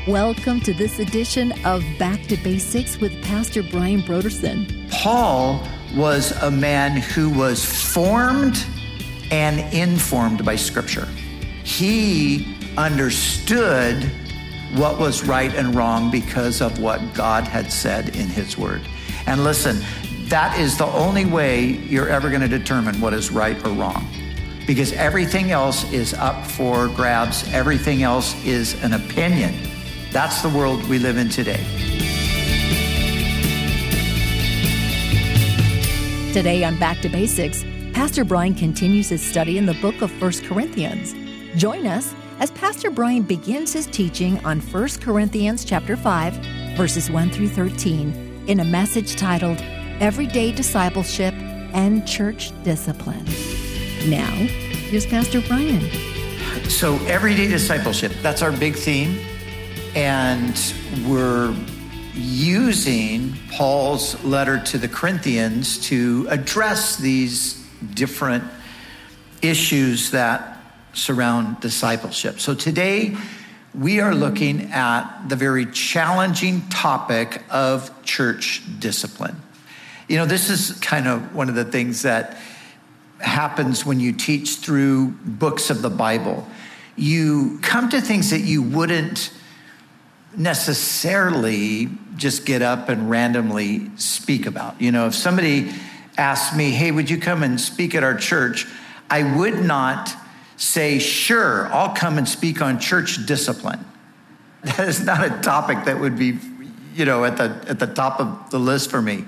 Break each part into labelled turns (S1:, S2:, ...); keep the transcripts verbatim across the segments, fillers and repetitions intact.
S1: Welcome to this edition of Back to Basics with Pastor Brian Brodersen.
S2: Paul was a man who was formed and informed by Scripture. He understood what was right and wrong because of what God had said in His Word. And listen, that is the only way you're ever going to determine what is right or wrong, because everything else is up for grabs. Everything else is an opinion. That's the world we live in today.
S1: Today on Back to Basics, Pastor Brian continues his study in the book of First Corinthians. Join us as Pastor Brian begins his teaching on First Corinthians chapter five, verses one through thirteen, in a message titled Everyday Discipleship and Church Discipline. Now, here's Pastor Brian.
S2: So, everyday discipleship, that's our big theme. And we're using Paul's letter to the Corinthians to address these different issues that surround discipleship. So today we are looking at the very challenging topic of church discipline. You know, this is kind of one of the things that happens when you teach through books of the Bible. You come to things that you wouldn't necessarily just get up and randomly speak about. You know, if somebody asked me, hey, would you come and speak at our church? I would not say, sure, I'll come and speak on church discipline. That is not a topic that would be, you know, at the at the top of the list for me.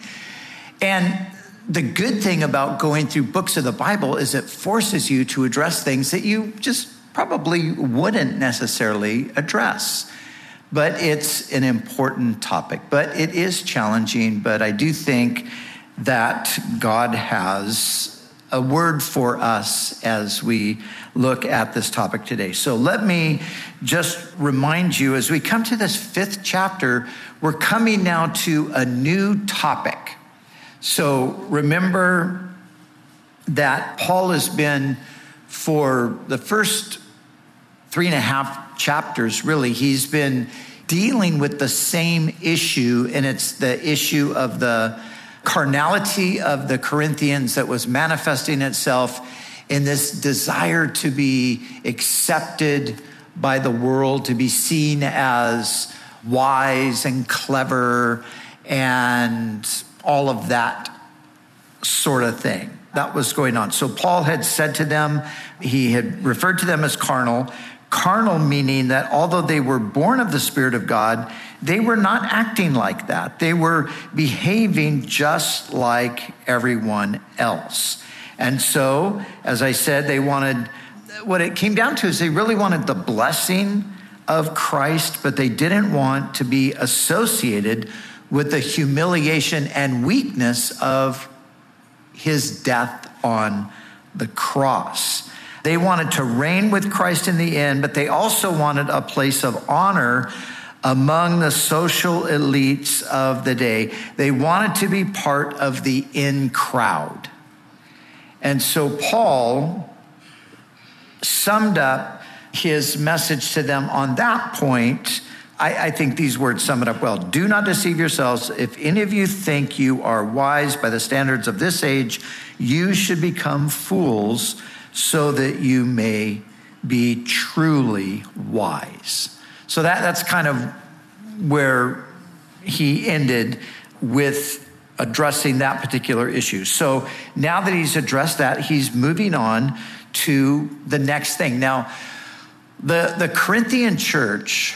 S2: And the good thing about going through books of the Bible is it forces you to address things that you just probably wouldn't necessarily address. But it's an important topic. But it is challenging. But I do think that God has a word for us as we look at this topic today. So let me just remind you, as we come to this fifth chapter, we're coming now to a new topic. So remember that Paul has been, for the first three and a half chapters, really, he's been dealing with the same issue, and it's the issue of the carnality of the Corinthians that was manifesting itself in this desire to be accepted by the world, to be seen as wise and clever and all of that sort of thing. That was going on. So Paul had said to them, he had referred to them as carnal, carnal meaning that although they were born of the Spirit of God, they were not acting like that. They were behaving just like everyone else. And so, as I said, they wanted, what it came down to is they really wanted the blessing of Christ, but they didn't want to be associated with the humiliation and weakness of his death on the cross. They wanted to reign with Christ in the end, but they also wanted a place of honor among the social elites of the day. They wanted to be part of the in crowd. And so Paul summed up his message to them on that point. I, I think these words sum it up well. Do not deceive yourselves. If any of you think you are wise by the standards of this age, you should become fools so that you may be truly wise. So that, that's kind of where he ended with addressing that particular issue. So now that he's addressed that, he's moving on to the next thing. Now, the, the Corinthian church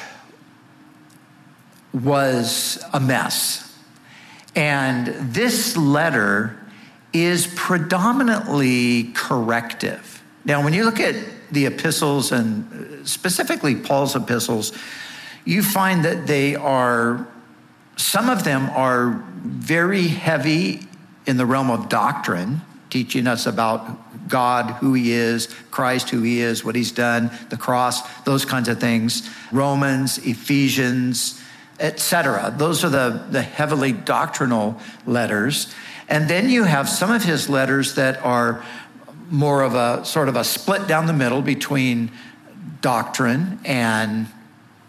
S2: was a mess. And this letter is predominantly corrective. Now, when you look at the epistles, and specifically Paul's epistles, you find that they are, some of them are very heavy in the realm of doctrine, teaching us about God, who he is, Christ, who he is, what he's done, the cross, those kinds of things. Romans, Ephesians, et cetera. Those are the, the heavily doctrinal letters. And then you have some of his letters that are more of a sort of a split down the middle between doctrine and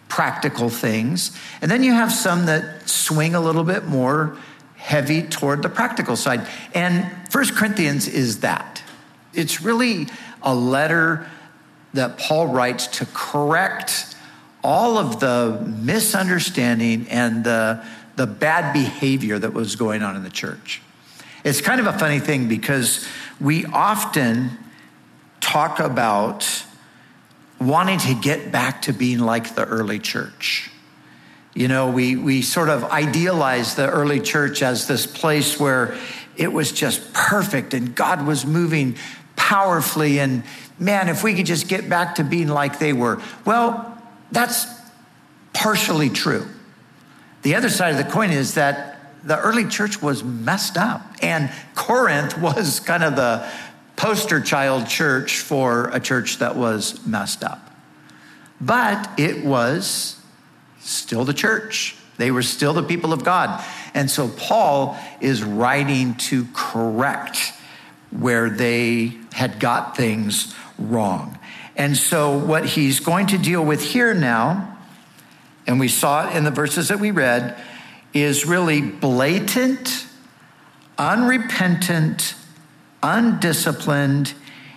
S2: practical things. And then you have some that swing a little bit more heavy toward the practical side. And First Corinthians is that. It's really a letter that Paul writes to correct all of the misunderstanding and the, the bad behavior that was going on in the church. It's kind of a funny thing because we often talk about wanting to get back to being like the early church. You know, we we sort of idealize the early church as this place where it was just perfect and God was moving powerfully. And man, if we could just get back to being like they were. Well, that's partially true. The other side of the coin is that the early church was messed up. And Corinth was kind of the poster child church for a church that was messed up. But it was still the church. They were still the people of God. And so Paul is writing to correct where they had got things wrong. And so what he's going to deal with here now, and we saw it in the verses that we read, is really blatant, unrepentant, undisciplined,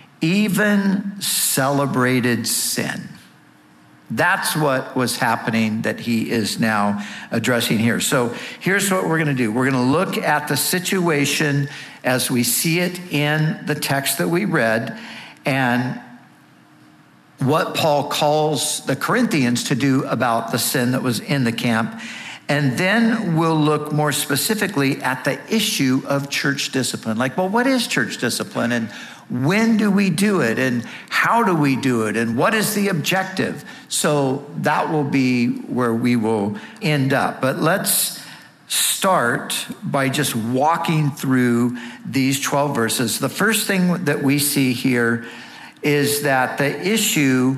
S2: even celebrated sin. That's what was happening that he is now addressing here. So here's what we're going to do. We're going to look at the situation as we see it in the text that we read and what Paul calls the Corinthians to do about the sin that was in the camp. And then we'll look more specifically at the issue of church discipline. Like, well, what is church discipline? And when do we do it? And how do we do it? And what is the objective? So that will be where we will end up. But let's start by just walking through these twelve verses. The first thing that we see here is that the issue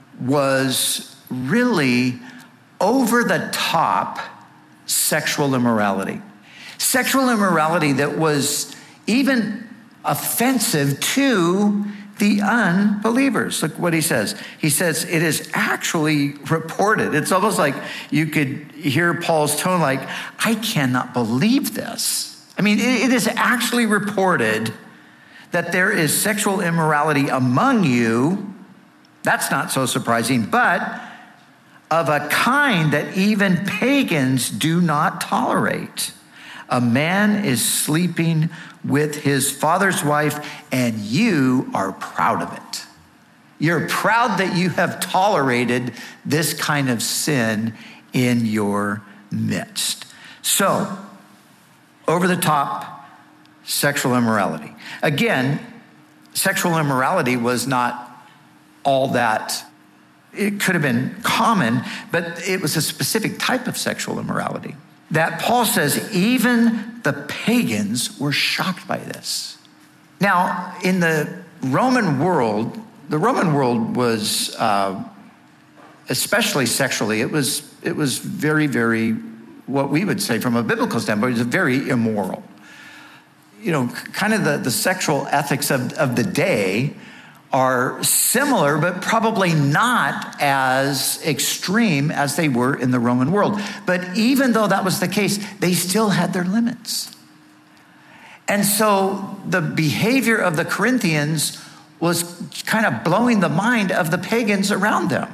S2: was really over the top sexual immorality. Sexual immorality that was even offensive to the unbelievers. Look what he says. He says, it is actually reported. It's almost like you could hear Paul's tone like, I cannot believe this. I mean, it is actually reported that there is sexual immorality among you. That's not so surprising, but of a kind that even pagans do not tolerate. A man is sleeping with his father's wife, and you are proud of it. You're proud that you have tolerated this kind of sin in your midst. So, over the top sexual immorality. Again, sexual immorality was not all that. It could have been common, but it was a specific type of sexual immorality that Paul says even the pagans were shocked by this. Now, in the Roman world, the Roman world was, uh, especially sexually, it was it was very, very, what we would say from a biblical standpoint, it was very immoral. You know, kind of the, the sexual ethics of, of the day are similar, but probably not as extreme as they were in the Roman world. But even though that was the case, they still had their limits. And so the behavior of the Corinthians was kind of blowing the mind of the pagans around them.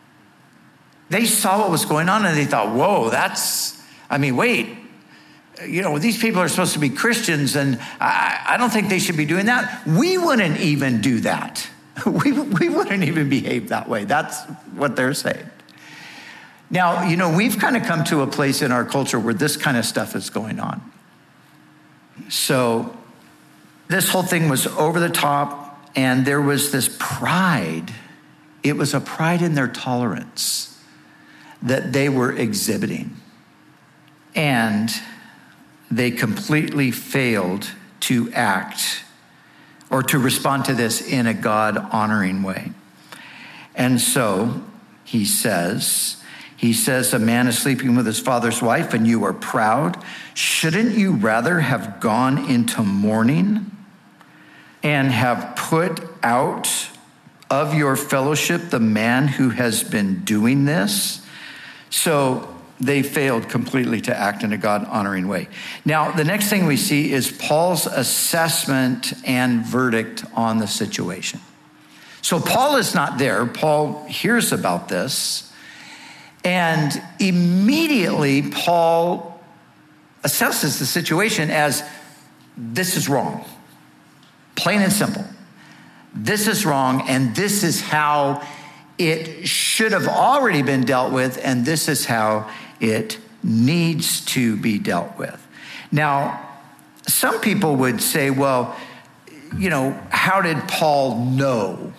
S2: They saw what was going on and they thought, whoa, that's, I mean, wait, you know, these people are supposed to be Christians and I, I don't think they should be doing that. We wouldn't even do that. We, we wouldn't even behave that way. That's what they're saying. Now, you know, we've kind of come to a place in our culture where this kind of stuff is going on. So this whole thing was over the top and there was this pride. It was a pride in their tolerance that they were exhibiting. And they completely failed to act or to respond to this in a God-honoring way. And so he says, he says, a man is sleeping with his father's wife and you are proud. Shouldn't you rather have gone into mourning and have put out of your fellowship the man who has been doing this? So they failed completely to act in a God-honoring way. Now, the next thing we see is Paul's assessment and verdict on the situation. So Paul is not there. Paul hears about this, and immediately Paul assesses the situation as, this is wrong. Plain and simple. This is wrong, and this is how it should have already been dealt with, and this is how it needs to be dealt with. Now, some people would say, well, you know, how did Paul know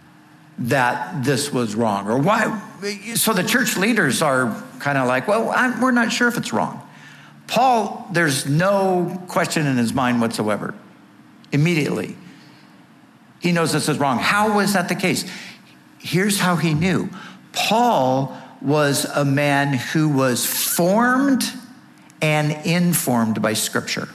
S2: that this was wrong? Or why? So the church leaders are kind of like, well, I'm, we're not sure if it's wrong. Paul, there's no question in his mind whatsoever. Immediately, he knows this is wrong. How was that the case? Here's how he knew. Paul was a man who was formed and informed by Scripture.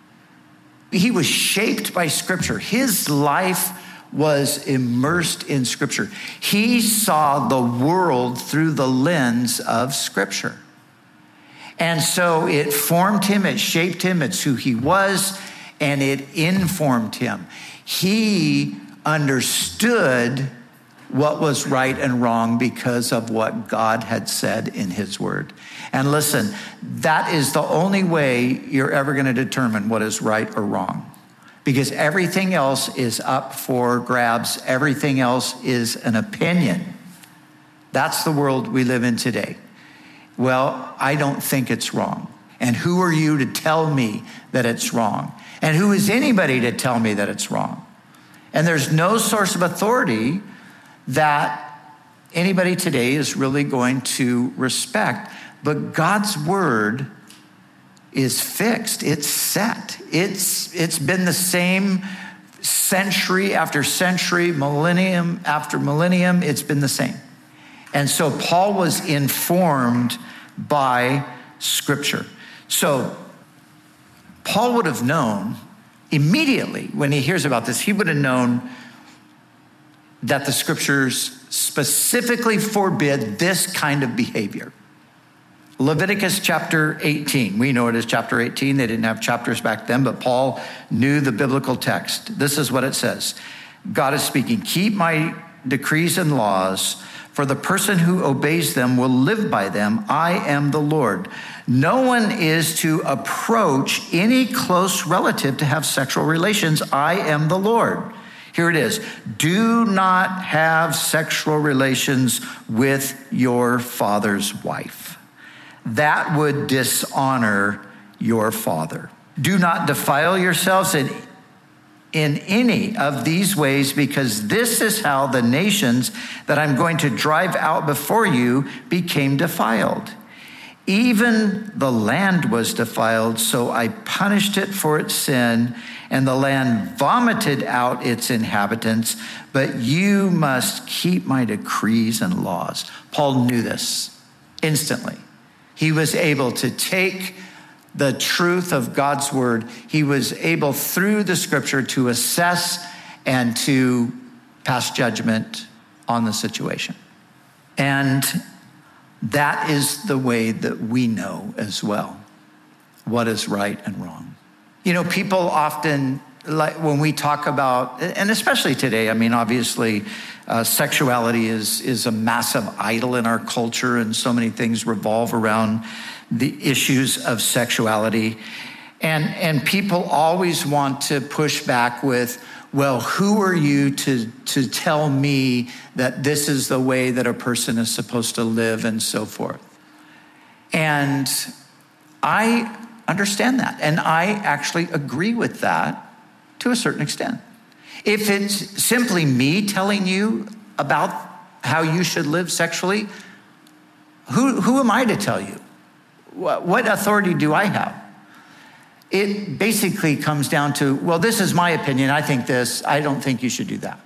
S2: He was shaped by Scripture. His life was immersed in Scripture. He saw the world through the lens of Scripture. And so it formed him, it shaped him, it's who he was, and it informed him. He understood what was right and wrong because of what God had said in his word. And listen, that is the only way you're ever going to determine what is right or wrong, because everything else is up for grabs. Everything else is an opinion. That's the world we live in today. Well, I don't think it's wrong. And who are you to tell me that it's wrong? And who is anybody to tell me that it's wrong? And there's no source of authority that anybody today is really going to respect. But God's word is fixed. It's set. It's, it's been the same century after century, millennium after millennium. It's been the same. And so Paul was informed by Scripture. So Paul would have known immediately when he hears about this, he would have known that the Scriptures specifically forbid this kind of behavior. Leviticus chapter eighteen. We know it as chapter eighteen. They didn't have chapters back then, but Paul knew the biblical text. This is what it says. God is speaking. Keep my decrees and laws, for the person who obeys them will live by them. I am the Lord. No one is to approach any close relative to have sexual relations. I am the Lord. Here it is. Do not have sexual relations with your father's wife. That would dishonor your father. Do not defile yourselves in in any of these ways, because this is how the nations that I'm going to drive out before you became defiled. Even the land was defiled, so I punished it for its sin, and the land vomited out its inhabitants, but you must keep my decrees and laws. Paul knew this instantly. He was able to take the truth of God's word. He was able through the Scripture to assess and to pass judgment on the situation. And that is the way that we know as well what is right and wrong. You know, people often, like when we talk about, and especially today, I mean, obviously, uh, sexuality is, is a massive idol in our culture, and so many things revolve around the issues of sexuality. And, and people always want to push back with, well, who are you to, to tell me that this is the way that a person is supposed to live and so forth? And I understand that. And I actually agree with that to a certain extent. If it's simply me telling you about how you should live sexually, who, who am I to tell you? What, what authority do I have? It basically comes down to, well, this is my opinion. I think this. I don't think you should do that.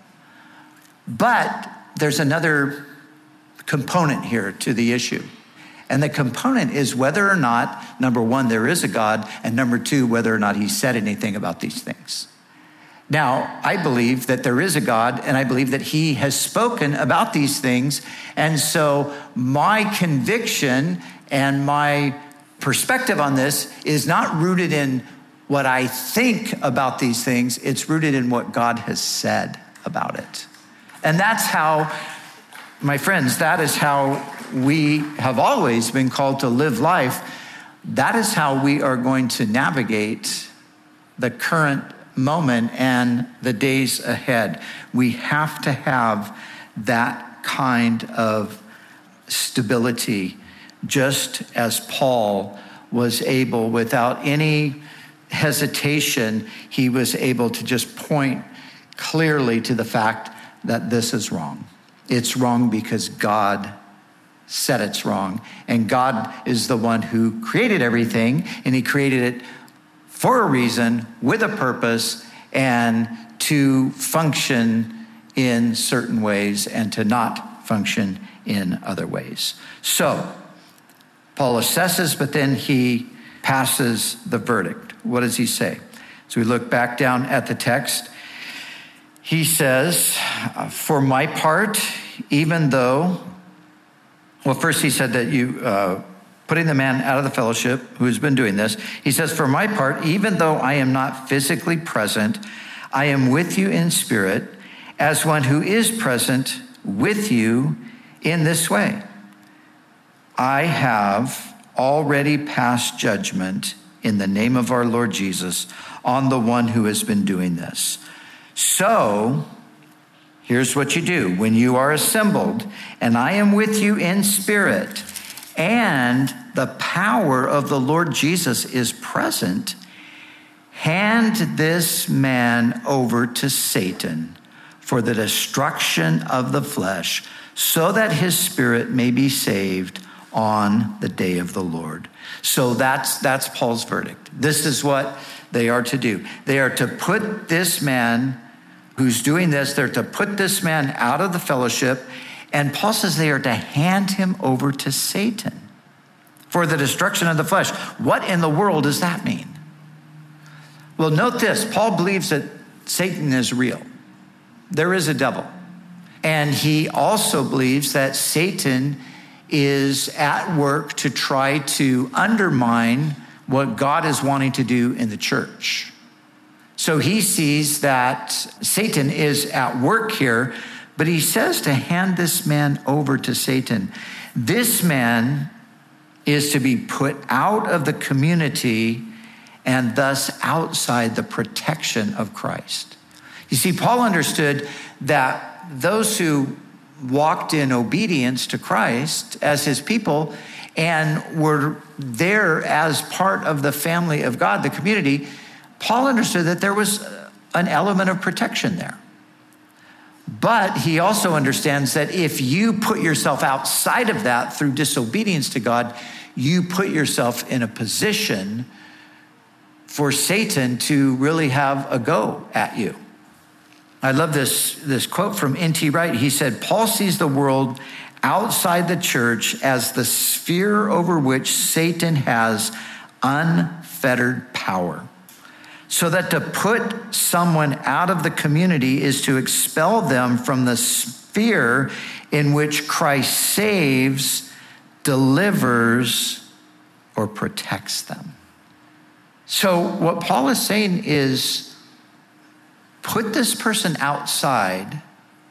S2: But there's another component here to the issue. And the component is whether or not, number one, there is a God, and number two, whether or not he said anything about these things. Now, I believe that there is a God, and I believe that he has spoken about these things. And so my conviction and my perspective on this is not rooted in what I think about these things. It's rooted in what God has said about it. And that's how, my friends, that is how we have always been called to live life. That is how we are going to navigate the current moment and the days ahead. We have to have that kind of stability, just as Paul was able, without any hesitation, he was able to just point clearly to the fact that this is wrong. It's wrong because God said it's wrong. And God is the one who created everything, and he created it for a reason, with a purpose, and to function in certain ways and to not function in other ways. So Paul assesses, but then he passes the verdict. What does he say? So we look back down at the text. He says, for my part, even though, well, first he said that you, uh, putting the man out of the fellowship who has been doing this, he says, for my part, even though I am not physically present, I am with you in spirit, as one who is present with you in this way. I have already passed judgment in the name of our Lord Jesus on the one who has been doing this. So here's what you do. When you are assembled, and I am with you in spirit, and the power of the Lord Jesus is present, hand this man over to Satan for the destruction of the flesh, so that his spirit may be saved on the day of the Lord. So that's that's Paul's verdict. This is what they are to do. They are to put this man who's doing this, they're to put this man out of the fellowship. And Paul says they are to hand him over to Satan for the destruction of the flesh. What in the world does that mean? Well, note this. Paul believes that Satan is real. There is a devil. And he also believes that Satan is at work to try to undermine what God is wanting to do in the church. So he sees that Satan is at work here, but he says to hand this man over to Satan. This man is to be put out of the community and thus outside the protection of Christ. You see, Paul understood that those who walked in obedience to Christ as his people and were there as part of the family of God, the community, Paul understood that there was an element of protection there. But he also understands that if you put yourself outside of that through disobedience to God, you put yourself in a position for Satan to really have a go at you. I love this, this quote from N T Wright. He said, Paul sees the world outside the church as the sphere over which Satan has unfettered power. So that to put someone out of the community is to expel them from the sphere in which Christ saves, delivers, or protects them. So what Paul is saying is, put this person outside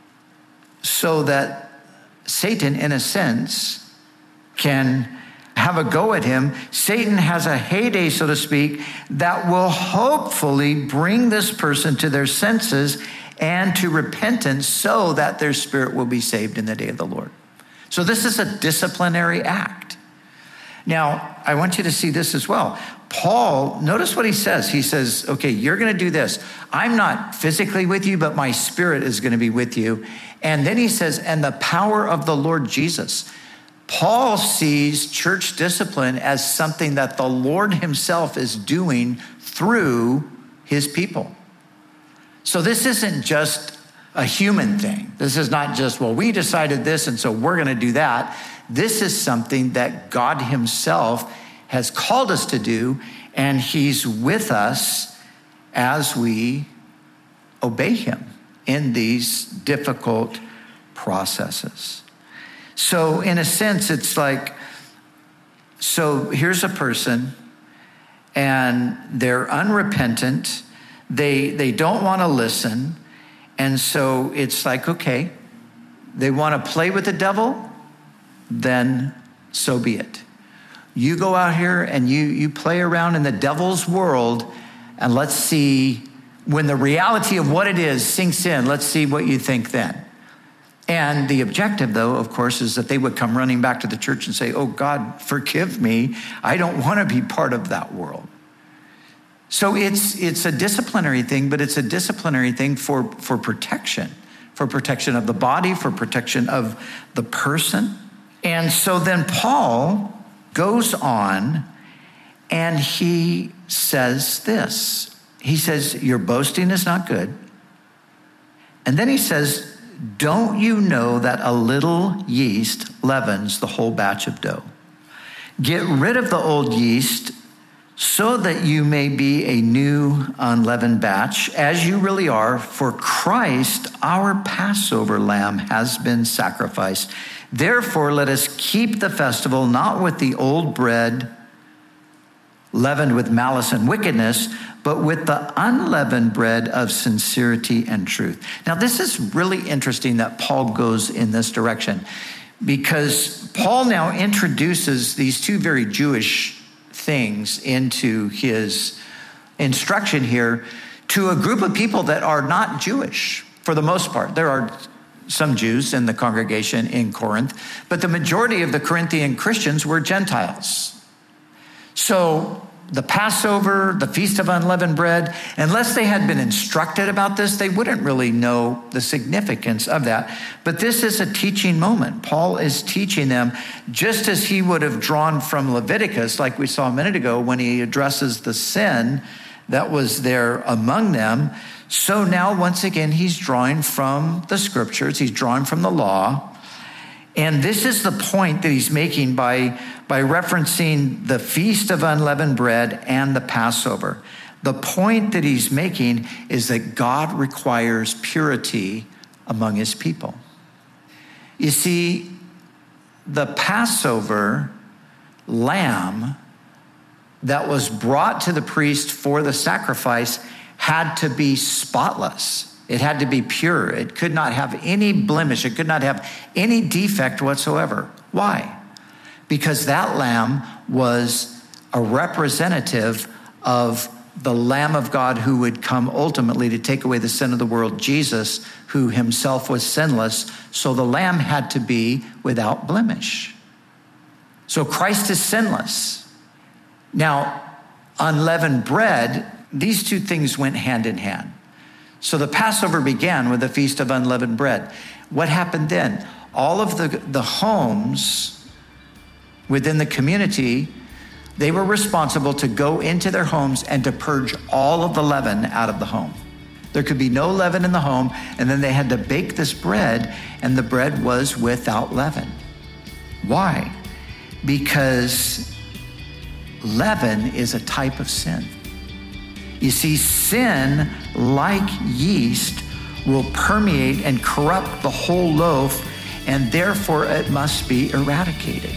S2: so that Satan, in a sense, can have a go at him. Satan has a heyday, so to speak, that will hopefully bring this person to their senses and to repentance so that their spirit will be saved in the day of the Lord. So this is a disciplinary act. Now, I want you to see this as well. Paul, notice what he says. He says, okay, you're going to do this. I'm not physically with you, but my spirit is going to be with you. And then he says, and the power of the Lord Jesus. Paul sees church discipline as something that the Lord himself is doing through his people. So this isn't just a human thing. This is not just, well, we decided this, and so we're going to do that. This is something that God himself has called us to do, and he's with us as we obey him in these difficult processes. So in a sense, it's like, so here's a person and they're unrepentant. They, they don't want to listen. And so it's like, okay, they want to play with the devil, then so be it. You go out here and you, you play around in the devil's world, and let's see, when the reality of what it is sinks in, let's see what you think then. And the objective, though, of course, is that they would come running back to the church and say, oh, God, forgive me. I don't want to be part of that world. So it's it's a disciplinary thing, but it's a disciplinary thing for, for protection, for protection of the body, for protection of the person. And so then Paul goes on and he says this. He says, your boasting is not good. And then he says, don't you know that a little yeast leavens the whole batch of dough? Get rid of the old yeast so that you may be a new unleavened batch, as you really are, for Christ, our Passover lamb, has been sacrificed. Therefore, let us keep the festival not with the old bread leavened with malice and wickedness, but with the unleavened bread of sincerity and truth. Now, this is really interesting that Paul goes in this direction, because Paul now introduces these two very Jewish things into his instruction here to a group of people that are not Jewish for the most part. There are some Jews in the congregation in Corinth, but the majority of the Corinthian Christians were Gentiles. So the Passover, the Feast of Unleavened Bread, unless they had been instructed about this, they wouldn't really know the significance of that. But this is a teaching moment. Paul is teaching them, just as he would have drawn from Leviticus, like we saw a minute ago, when he addresses the sin that was there among them. So now, once again, he's drawing from the scriptures. He's drawing from the law. And this is the point that he's making by, by referencing the Feast of Unleavened Bread and the Passover. The point that he's making is that God requires purity among his people. You see, the Passover lamb that was brought to the priest for the sacrifice had to be spotless. It had to be pure. It could not have any blemish. It could not have any defect whatsoever. Why? Because that lamb was a representative of the Lamb of God who would come ultimately to take away the sin of the world, Jesus, who himself was sinless. So the lamb had to be without blemish. So Christ is sinless. Now, unleavened bread, these two things went hand in hand. So the Passover began with the Feast of Unleavened Bread. What happened then? All of the, the homes within the community, they were responsible to go into their homes and to purge all of the leaven out of the home. There could be no leaven in the home, and then they had to bake this bread, and the bread was without leaven. Why? Because leaven is a type of sin. You see, sin, like yeast, will permeate and corrupt the whole loaf, and therefore it must be eradicated.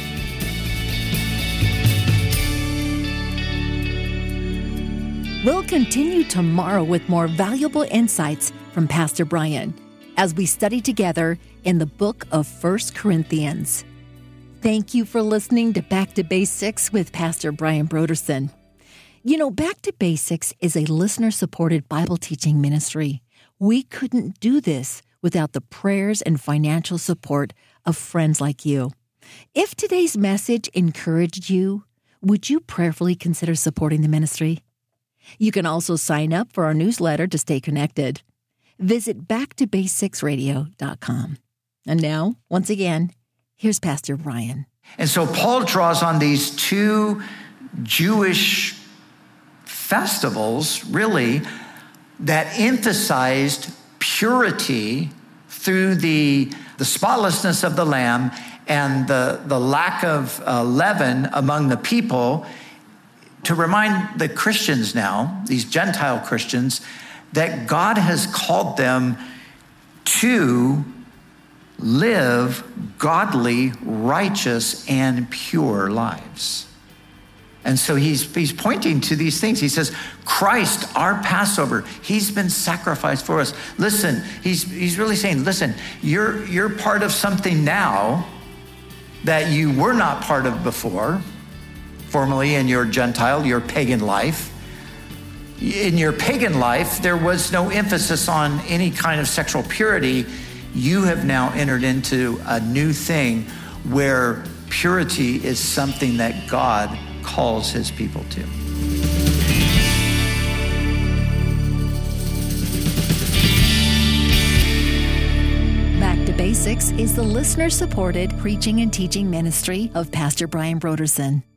S1: We'll continue tomorrow with more valuable insights from Pastor Brian as we study together in the book of First Corinthians. Thank you for listening to Back to Basics with Pastor Brian Brodersen. You know, Back to Basics is a listener-supported Bible teaching ministry. We couldn't do this without the prayers and financial support of friends like you. If today's message encouraged you, would you prayerfully consider supporting the ministry? You can also sign up for our newsletter to stay connected. Visit back to basics radio dot com. And now, once again, here's Pastor Brian.
S2: And so Paul draws on these two Jewish festivals, really, that emphasized purity through the, the spotlessness of the lamb and the, the lack of uh, leaven among the people, to remind the Christians now, these Gentile Christians, that God has called them to live godly, righteous, and pure lives. And so he's, he's pointing to these things. He says, Christ, our Passover, he's been sacrificed for us. Listen, he's, he's really saying, listen, you're, you're part of something now that you were not part of before, formerly in your Gentile, your pagan life. In your pagan life, there was no emphasis on any kind of sexual purity. You have now entered into a new thing where purity is something that God calls his people to.
S1: Back to Basics is the listener-supported preaching and teaching ministry of Pastor Brian Brodersen.